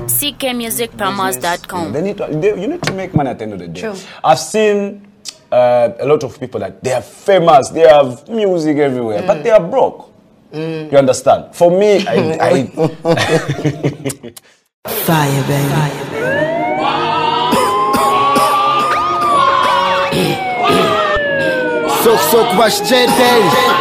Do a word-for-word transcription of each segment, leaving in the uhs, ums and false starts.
C K music promos dot com. They need to, they, you need to make money at the end of the day. True. I've seen uh, a lot of people that they are famous, they have music everywhere, mm. but they are broke. Mm. You understand? For me, I... I Fire, baby. Fire, baby. Sok sok wash J-Day.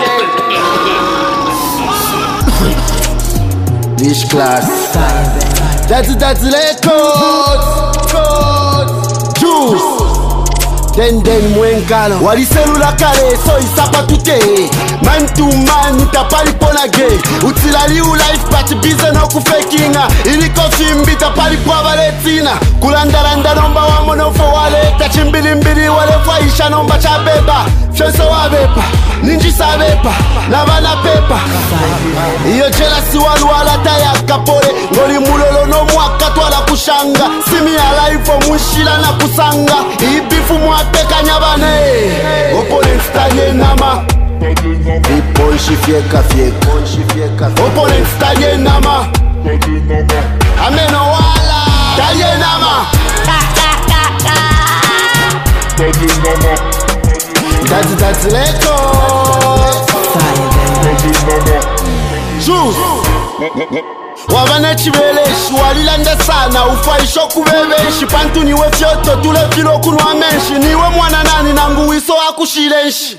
This class. That's that's records. Codes. Juice. Den den mwenkalo waliselula kale so isapa tute man to man itapali pona gay utilali u life but bize no kufekinga iliko fimbi tapali kwa valetina kulandaranda nomba wa mono fo wale tachimbili mbili wale faisha nomba cha beba fyoso wa bepa ninji sabepa na bana pepa iyo jealousy walu wala taya kapole ngoli mulolo no mwaka twala kushanga simi alive for mushila na kusanga ibifu mwa peka nyabane opponent stanye nama people shifieka fieka opponent stanye nama ameno wala stanye nama that's that's leko juice wabana chibeleshi walilanda sana ufaisho kubebeshi pantu niwe fyoto tule filo kunwa menshi niwe mwana nani nangu wiso akushilenshi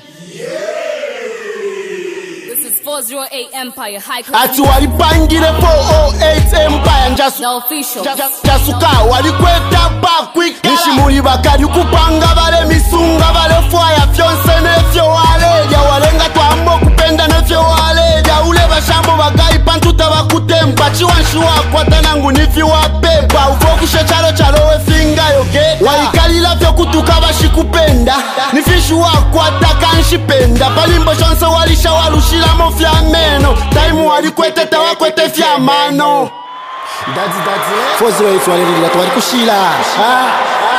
four oh eight Empire High ati walipangile four oh eight Empire njasu the official jasuka walikweta pa quick nishimuli bakari kupanga bale misunga bale fire fyonse nefyo wale ya walenga twambo kupenda nefyo wale ya ule bashambo bagai pantu tabakutempa chiwanshi wakwata nangu nifi wapepa ufokishe chalo chalo we finga yogeta waikalila fyo kutuka bashikupenda nifishi wakwata kanshipenda palimbo shonse walisha walushila mofya meno time walikwete tawakwete fya mano that's that's four oh eight walilila twalikushila ha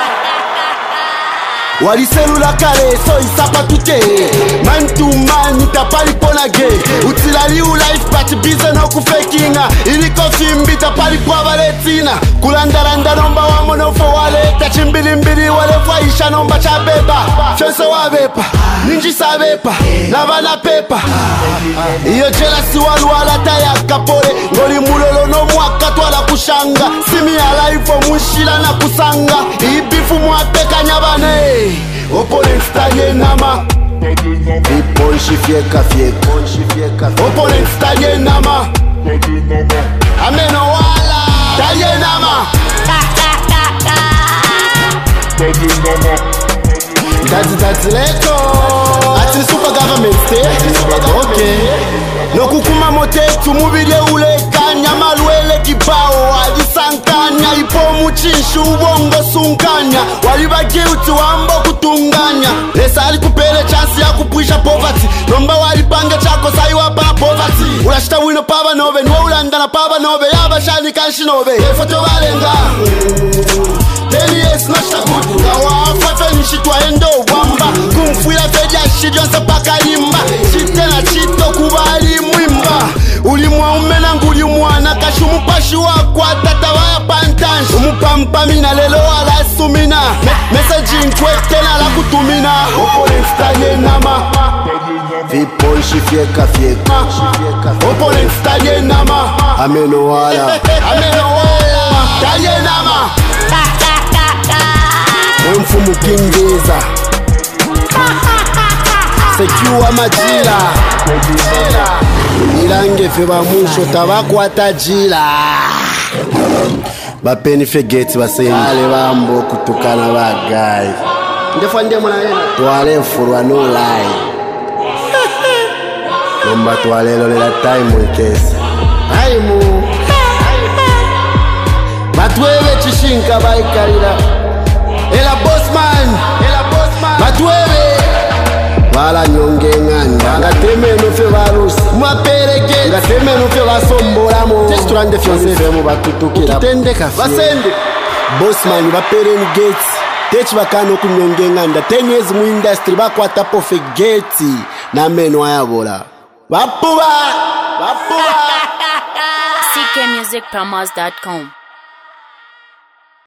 waliselula kale so isapa tute man to man itapali pona gay utilali u life but bize no kufekinga iliko fimbi tapali kwa valetina kulandaranda nomba wa mono fo wale tachimbili mbili wale faisha nomba cha beba fyoso wa bepa ninji sabepa na bana pepa iyo jealousy walu wala taya kapole ngoli mulolo no mwaka twala kushanga simi alive for mushila na kusanga ibifu mwapeka nyabane opponent stanye nama people shifieka fieka opponent stanye nama ameno wala stanye nama that's that's leko ati super government state okay no kukuma motetu mubile ule kanya malwele kibao alisankanya ipo muchinshi ubongo sunkanya waliba guilty wambo kutunganya lesa alikupele chance ya kupwisha poverty nomba walipanga chako saiwa pa poverty ulashita wino paba nobe niwe ulandana paba nobe yabashani kanshi nobe efoto balenga ten years nashita kutunga wafafe nishitwa endo wamba kumfuila feja shidionsa paka limba shitena chito kubali mwimba ulimwa umena nguli mwana kashi umupashi wakwa tata waya pantanshi umupampa mina lelo wala sumina messaging kwetena la kutumina opponent stanye nama people shifieka fieka opponent stanye nama ameno wala ameno wala stanye nama mfumu kingeza secure majila ilange fe ba musho tabakwata jila bapeni fegeti basenge bambo kutukana bagayi ndefa ndemo na yena twale furwa no lie nomba twalelo lela time wekesa aimu batwebe chishinka baikalira ela bossman ela bossman batwebe bala nyonge nganda ngateme no fe barusi mwapereke ngateme no fe basombolamo testurande fyonse femo batutukira tendeka basende bossman bapere ni gates techi bakano kunyonge nganda ten years mu industry bakwata pofe gate na meno ayabola bapuba bapuba C K music promos dot com.